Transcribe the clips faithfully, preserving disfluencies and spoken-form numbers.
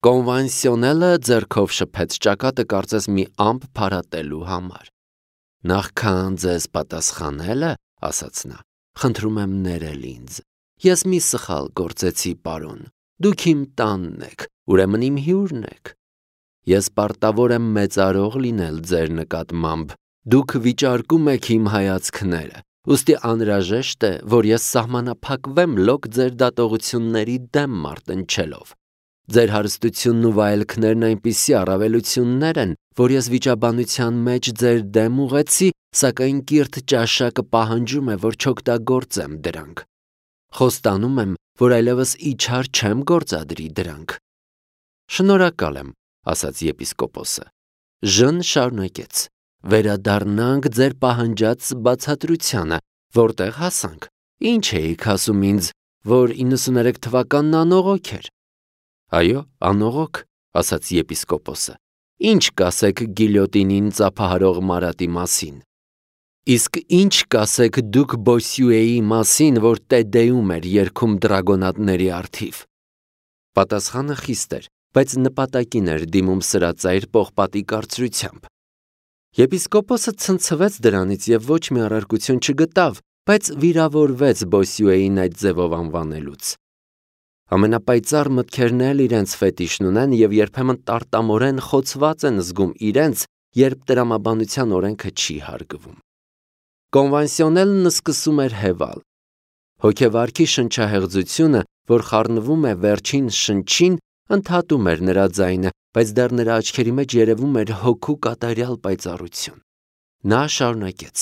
Կոնվանսիոնելը ձեռքով շփեց ճակատը կարծես մի ամպ փարատելու համար։ Նախքան ձեզ պատասխանելը, ասաց նա, խնդրում եմ ներել ինձ։ Ես մի սխալ գործեցի, պարոն։ Դուք իմ տանն եք, ուրեմն իմ հյուրն եք։ Ես պարտավոր եմ մեծարող լինել ձեր նկատմամբ։ Դուք վիճարկում եք իմ հայացքները, ուստի անհրաժեշտ է, որ ես սահմանափակվեմ լոկ ձեր դատողությունների դեմ մարտնչելով։ Ձեր հարստությունն ու վայելքներն այնպիսի առավելություններ են, որ ես վիճաբանության մեջ ձեր դեմ ուղեցի, սակայն կիրթ ճաշակը պահանջում է, որ չօգտագործեմ դրանք։ Խոստանում եմ, որ այլևս իջար չեմ գործադրի դրանք։ Շնորհակալ եմ, ասաց եպիսկոպոսը։ Ժն շարունակեց. Վերադառնանք ձեր պահանջած բացատրությանը, որտեղ հասանք։ Ինչ էիք ասում ինձ, որ իննսուներեք թվականն անողոք էր։ Այո, անողոք, ասաց եպիսկոպոսը։ Ինչ կասեք գիլյոտինին ծափահարող Մարատի մասին։ Իսկ ինչ կասեք դուք Բոսյուեի մասին, որ Տեդեում էր երգում դրագոնատների առթիվ։ Պատասխանը խիստ էր, բայց նպատակին էր դիմում սրածայր պողպատի կարծրությամբ։ Եպիսկոպոսը ցնցվեց դրանից եւ ոչ մի առարկություն չգտավ, բայց վիրավորվեց Բոսյուեին այդ ձևով անվանելուց։ Ամենապայծառ մտքերն էլ իրենց ֆետիշն ունեն եւ երբեմն տարտամորեն խոցված են զգում իրենց, երբ տրամաբանության օրենքը չի հարգվում։ Կոնվանսիոնելն սկսում էր հեվալ։ Հոգեվարքի շնչահեղձությունը, որ խառնվում է վերջին շնչին, ընդհատում էր նրա ձայնը, բայց դեռ նրա աչքերի մեջ երևում էր հոգու կատարյալ պայծառություն։ Նա շարունակեց.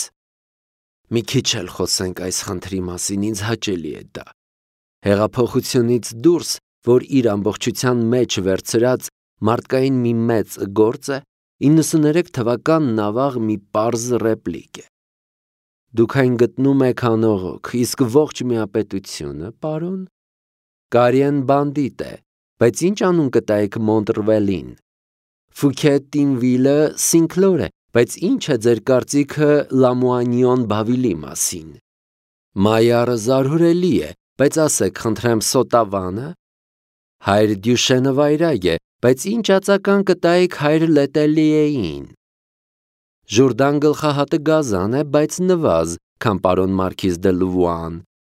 Մի քիչ էլ խոսենք այս խնդրի մասին, ինձ հաճելի է դա։ Հեղափոխությունից դուրս, որ իր ամբողջության մեջ վերցրած մարդկային մի մեծ գործ է, իննսուներեք թվականն ավաղ մի պարզ ռեպլիկ է։ Դուք այն գտնում եք անողոք, իսկ ողջ միապետությունը, պարոն, Կարիեն բանդիտ է, բայց ինչ անուն կտայեք Մոնտրվելին։ Ֆուքետինվիլը Սինքլոր է, բայց ինչ է ձեր կարծիքը Լամուանիոն Բավիլի մասին։ Մայարը զարհուրելի է, բայց ասեք, խնդրեմ, Սոտավանը։ Հայր Դյուշենը վայրագ է, բայց ինչ ածական կտայեք հայր Լետելիեին։ Ժուրդան գլխահատը գազան է, բայց նվազ, քան պարոն Մարքիզ դե Լուվուան։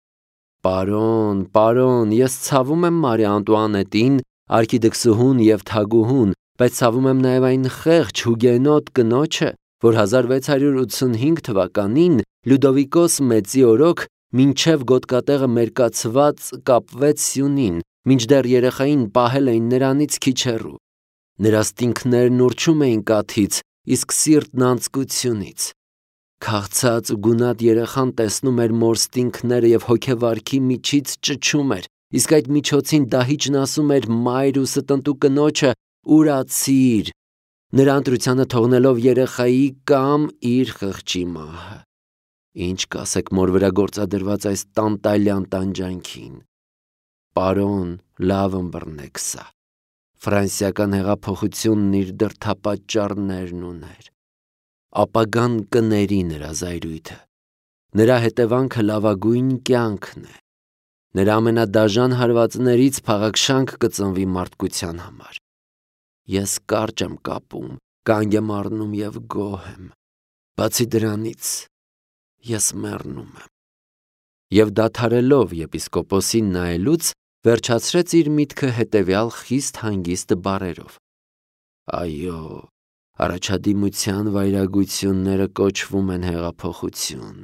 Պարոն, պարոն, ես ցավում եմ Մարի Անտուանետին, արքիդքսուհուն եւ թագուհուն, բայց ցավում եմ նաեւ այն խեղճ հուգենոտ կնոջը, որ հազար վեց հարյուր ութսունհինգ թվականին Լյուդովիկոս Մեծի օրոք մինչև գոտկատեղը մերկացված կապվեց Սյունին, մինչդեռ երեխային պահել էին նրանից քիչ հեռու։ Նրա ստինքներն ուռչում էին կաթից, իսկ սիրտն անձկությունից։ Քաղցած ու գունատ երեխան տեսնում էր մոր ստինքները եւ հոգեվարքի միջից ճչում էր, իսկ այդ միջոցին դահիճն ասում էր մայր ու ստնտու կնոջը ուրացիր, նրա ընտրությանը թողնելով երեխայի կամ իր խղճի մահը։ Ինչ կասեք մոր վրա գործադրված այս տանտալյան տանջանքին։ Պարոն, լավ ըմբռնեք սա։ Ֆրանսիական հեղափոխությունն իր դրդապատճառներն ուներ։ Ապագան կների նրա զայրույթը։ Նրա հետևանքը լավագույն կյանքն է։ Նրա ամենադաժան հարվածներից փաղաքշանք կծնվի մարդկության համար։ Ես կարճ եմ կապում, կանգ եմ առնում եւ գոհ եմ։ Բացի դրանից, ես մեռնում եմ։ Եվ դադարելով եպիսկոպոսին նայելուց, վերջացրեց իր միտքը հետևյալ խիստ հանգիստ բառերով. Այո, առաջադիմության վայրագությունները կոչվում են հեղափոխություն։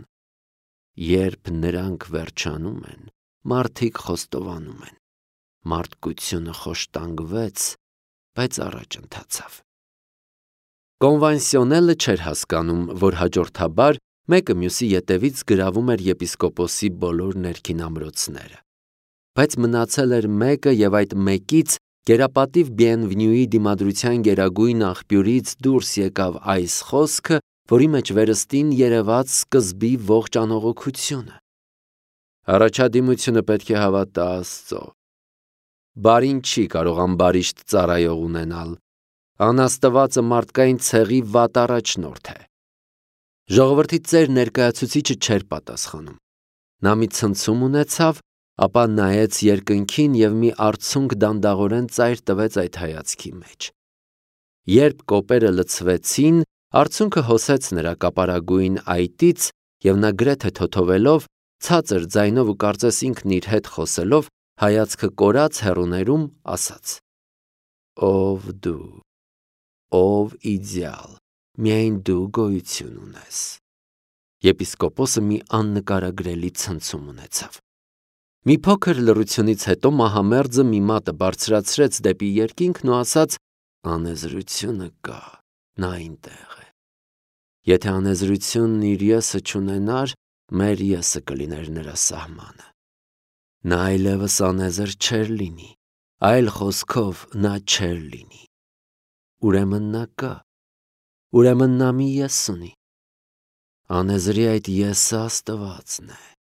Երբ նրանք վերջանում են, մարդիկ խոստովանում են։ Մարդկությունը խոշտանգվեց, բայց առաջ ընթացավ։ Կոնվանսիոնելը չէր հասկանում, որ հաջորդաբար մեկը մյուսի ետևից գրավում էր եպիսկոպոսի բոլոր ներքին ամրոցները։ Բայց մնացել էր մեկը եւ այդ մեկից գերապատիվ Բիենվնյուի դիմադրության գերագույն աղբյուրից դուրս եկավ այս խոսքը, որի մեջ վերստին երևաց սկզբի ողջ անողոքությունը։ Առաջադիմությունը պետք է հավատա Աստծո։ Բարին չի կարող ամբարիշտ ծառայող ունենալ։ Անաստվածը մարդկային ցեղի վատ առաջնորդ է։ Ժողովրդի ծեր ներկայացուցիչը չէր պատասխանում։ Նա մի ցնցում ունեցավ, ապա նայեց երկնքին և մի արցունք դանդաղորեն ծայր տվեց այդ հայացքի մեջ։ Երբ կոպերը լցվեցին, արցունքը հոսեց նրա կապարագույն այտից, և նա գրեթե թոթովելով, ցածր ձայնով ու կարծես ինքն իր հետ խոսելով, հայացքը կորած հեռուներում ասաց. «Ով դու, ով իդեալ, միայն դու գոյություն ունես»։ Եպիսկոպոսը մի աննկարագրելի ցնցում ունեցավ։ Մի փոքր լռությունից հետո մահամերձը մի մատը բարձրացրեց դեպի երկինքն ու ասաց. «Անեզրությունը կա, նա այնտեղ է։ Եթե անեզրությունն իր եսը չունենար, մեր եսը կլիներ նրա սահմանը։ Նա այլևս անեզր չէր լինի, այլ խոսքով նա չէր լինի։ Ուրեմն նա կա, ուրեմն նա մի ես ունի։ Անեզրի այդ եսը Աստվածն է»։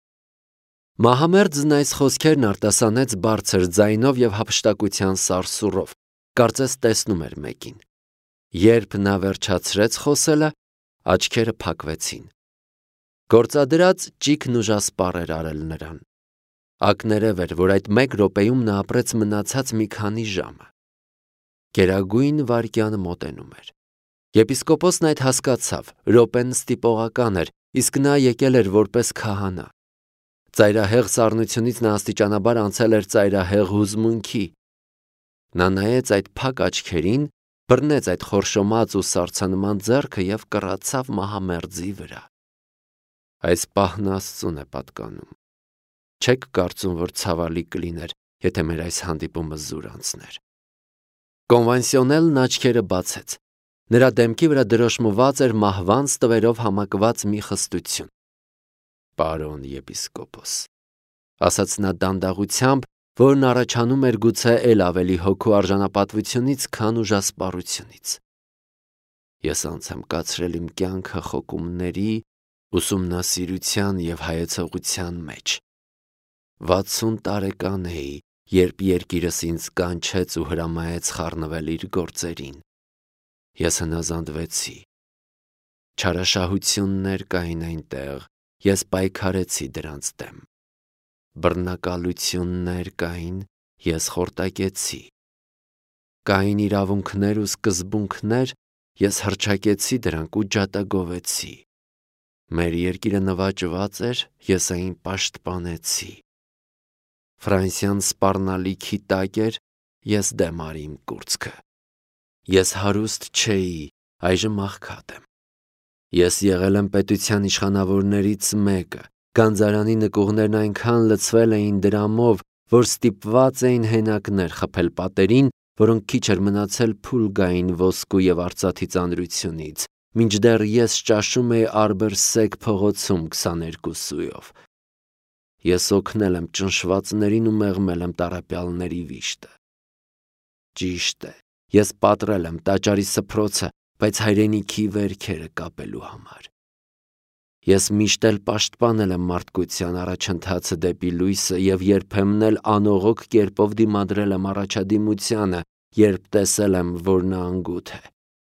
Մահամերձն այս խոսքերն արտասանեց բարձր ձայնով և հափշտակության սարսուռով, կարծես տեսնում էր մեկին։ Երբ նա վերջացրեց խոսելը, աչքերը փակվեցին։ Գործադրած ճիգն ուժասպառ էր արել նրան։ Ակներև էր, որ այդ մեկ րոպեում նա ապրեց մնացած մի քանի ժամը։ Գերագույն վայրկյանը մոտենում էր։ Եպիսկոպոսն այդ հասկացավ, րոպեն ստիպողական էր, իսկ նա եկել էր որպես քահանա։ Ծայրահեղ սառնությունից նա աստիճանաբար անցել էր ծայրահեղ հուզմունքի։ Նա նայեց այդ փակ աչքերին, բռնեց այդ խորշոմած ու սառցանման ձեռքը և կռացավ մահամերձի վրա։ Այս պահն Աստծուն է պատկանում։ Չեք կարծում, որ ցավալի կլիներ, եթե մեր այս հանդիպումը զուր անցներ։ Կոնվենսիոնելն աչքերը բացեց։ Նրա դեմքի վրա դրոշմված էր մահվան ստվերով համակված մի խստություն։ «Պարոն եպիսկոպոս», ասաց նա դանդաղությամբ, որն առաջանում էր գուցե էլ ավելի հոգու արժանապատվությունից, քան ուժասպառությունից։ «Ես անց եմ կացրել իմ կյանքը խոկումների, ուսումնասիրության և հայեցողության մեջ։ Վաթսուն տարեկան էի, երբ երկիրս ինձ կանչեց ու հրամայեց խառնվել իր գործերին։ Ես հնազանդվեցի։ Չարաշահություններ կային այնտեղ, ես պայքարեցի դրանց դեմ։ Բռնակալություններ կային, ես խորտակեցի։ Կային իրավունքներ ու սկզբունքներ, ես հռչակեցի դրանք ու ջատագովեցի։ Մեր երկիրը նվաճված էր, ես այն պաշտպանեցի։ Ֆրանսիան սպառնալիքի տակ էր, ես դեմ արի իմ կուրծքը։ Ես հարուստ չէի, այժմ աղքատ եմ։ Ես եղել եմ պետության իշխանավորներից մեկը, գանձարանի նկուղներն այնքան լցվել էին դրամով, որ ստիպված էին հենակներ խփել պատերին, որոնք քիչ էր մնացել փուլ գային ոսկու և արծաթի ծանրությունից, մինչդեռ ես ճաշում էի Արբերսեկ փողոցում քսաներկու սույով։ Ես օգնել եմ ճնշվածներին ու մեղմել եմ տառապյալների վիշտը։ Ճիշտ է, ես պատռել եմ տաճարի սփռոցը, բայց հայրենիքի վերքերը կապելու համար։ Ես միշտ էլ պաշտպանել եմ մարդկության առաջընթացը դեպի լույսը և երբեմն էլ անողոք կերպով դիմադրել եմ առաջադիմությանը, երբ տեսել եմ, որ նա անգութ է։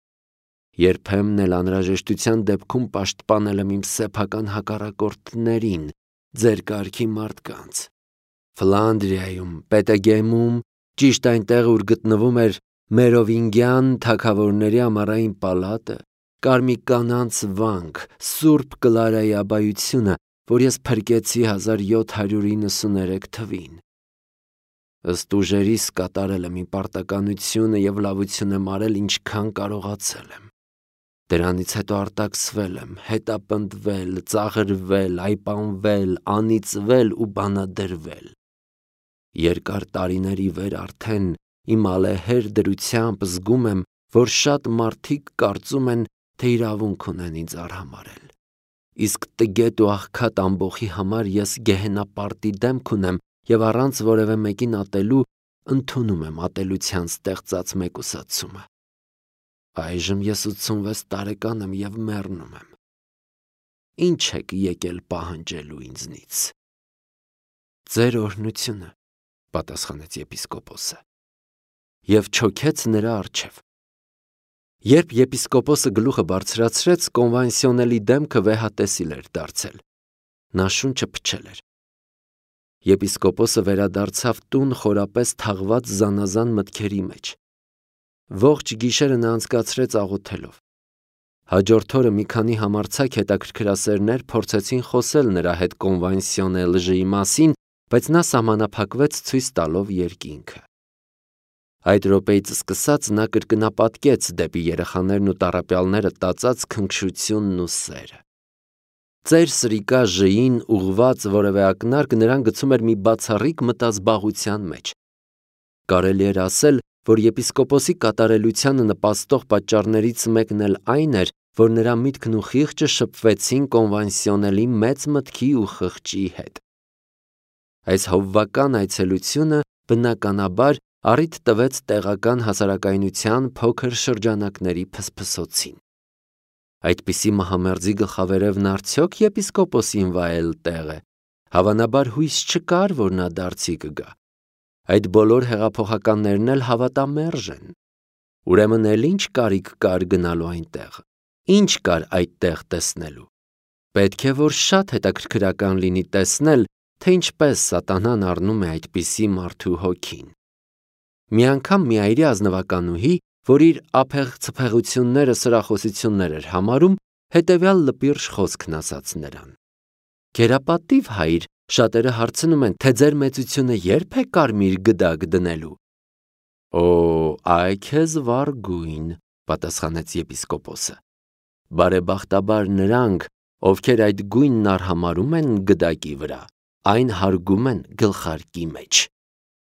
Երբեմն էլ անհրաժեշտության դեպքում պաշտպանել եմ իմ սեփական հակառակորդներին, ձեր կարգի մարդկանց։ Ֆլանդրիայում, Պետեգեմում, ճիշտ այնտեղ, ուր գտնվում էր Մերովինգյան թագավորների ամառային պալատը, կար մի կանանց վանք, Սուրբ Կլարայի աբայությունը, որ ես փրկեցի հազար յոթ հարյուր իննսուներեք թվին։ Ըստ ուժերիս կատարել եմ իմ պարտականությունը և լավություն եմ արել, ինչքան կարողացել եմ։ Դրանից հետո արտաքսվել եմ, հետապնդվել, ծաղրվել, այպանվել, անիծվել ու բանադրվել։ Երկար տարիների վեր արդեն իմ ալեհեր դրությամբ զգում եմ, որ շատ մարդիկ կարծում են, թե իրավունք ունեն ինձ արհամարհել։ Իսկ տգետ ու աղքատ ամբոխի համար ես գեհենապարտի դեմք ունեմ և առանց որևէ մեկին ատելու ընդունում եմ ատելության ստեղծած մեկուսացումը։ Այժմ ես ութսունվեց տարեկան եմ և մեռնում եմ։ Ինչ եք եկել պահանջելու ինձնից։ Ձեր օրհնությունը, պատասխանեց եպիսկոպոսը, և չոքեց նրա առջև։ Երբ եպիսկոպոսը գլուխը բարձրացրեց, կոնվենսիոնելի դեմքը վեհատեսիլ էր դարձել։ Նա շունչը փչել էր։ Եպիսկոպոսը վերադարձավ տուն խորապես թաղված զանազան մտքերի մեջ։ Ողջ գիշերը նա անցկացրեց աղոթելով։ Հաջորդ օրը մի քանի համարձակ հետաքրքրասերներ փորձեցին խոսել նրա հետ կոնվենսիոնե լժի մասին, բայց նա սահմանափակվեց ցույց տալով երկինքը։ Այդ րոպեից սկսած նա կրկնապատկեց դեպի երեխաներն ու տառապյալները տածած քնքշությունն ու սերը։ Ծեր սրիկա ժեին ուղված որևէ ակնարկ նրան գցում էր մի բացառիկ մտազբաղության մեջ։ Կարելի էր ասել, որ եպիսկոպոսի կատարելությանը նպաստող պատճառներից մեկն էլ այն էր, որ նրա միտքն ու խիղճը շփվեցին կոնվենսիոնելի մեծ մտքի ու խղճի հետ։ Այս հովվական այցելությունը բնականաբար առիթ տվեց տեղական հասարակայնության փոքր շրջանակների փսփսոցին։ Այդպիսի մահամերձի գլխավերևն արդյոք եպիսկոպոսին վայել տեղ է, հավանաբար հույս չկար, որ նա դարձի կգա։ Այդ բոլոր հեղափոխականներն էլ հավատամերժ են։ Ուրեմն էլ ինչ կարիք կար գնալու այնտեղ, ինչ կար այդտեղ տեսնելու։ Պետք է որ շատ հետաքրքրական լինի տեսնել, թե ինչպես սատանան առնում է այդպիսի մարդու հոգին։ Մի անգամ մի այրի ազնվականուհի, որ իր ափեղ ցփեղությունները սրախոսություններ էր համարում, հետևյալ լպիրշ խոսքն ասաց նրան. «Գերապատիվ հայր, շատերը հարցնում են, թե ձեր մեծությունը երբ է կարմիր գդակ դնելու»։ «Օ, այ քեզ վարգույն», պատասխանեց եպիսկոպոսը։ «Բարեբախտաբար նրանք, ովքեր այդ գույնն արհամարհում են գդակի վրա, այն հարգում են գլխարկի մեջ»։